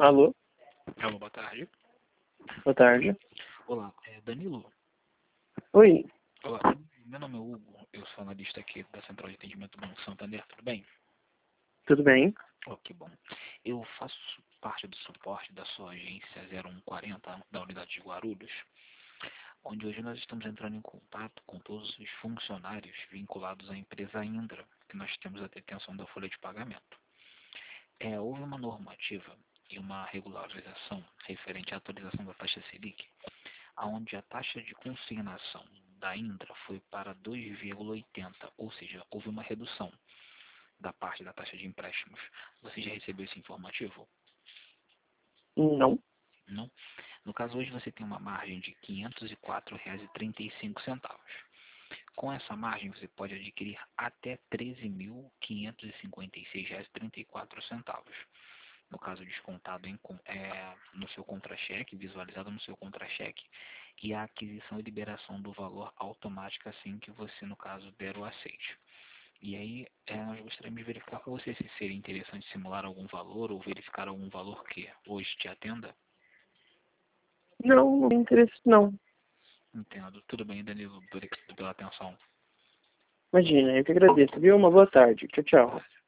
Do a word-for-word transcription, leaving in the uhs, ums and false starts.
Alô, Alô, boa tarde. boa tarde. Olá, é Danilo. Oi, Olá, meu nome é Hugo, eu sou analista aqui da Central de Atendimento do Banco Santander, tudo bem? tudo bem? Oh, que bom. Eu faço parte do suporte da sua agência zero um quarenta da unidade de Guarulhos, onde hoje nós estamos entrando em contato com todos os funcionários vinculados à empresa Indra, que nós temos a detenção da folha de pagamento. É, houve uma normativa e uma regularização referente à atualização da taxa Selic, onde a taxa de consignação da Indra foi para dois vírgula oitenta, ou seja, houve uma redução da parte da taxa de empréstimos. Você já recebeu esse informativo? Não. Não? No caso, hoje você tem uma margem de quinhentos e quatro reais e trinta e cinco centavos. Com essa margem, você pode adquirir até treze mil quinhentos e cinquenta e seis reais e trinta e quatro centavos. No caso, descontado em, é, no seu contra-cheque, visualizado no seu contra-cheque, e a aquisição e liberação do valor automática assim que você, no caso, der o aceite. E aí, é, nós gostaríamos de verificar com você se seria interessante simular algum valor ou verificar algum valor que hoje te atenda. Não, não tem interesse não. Entendo. Tudo bem, Danilo. Obrigado pela atenção. Imagina, eu que agradeço, viu? Uma boa tarde. Tchau, tchau.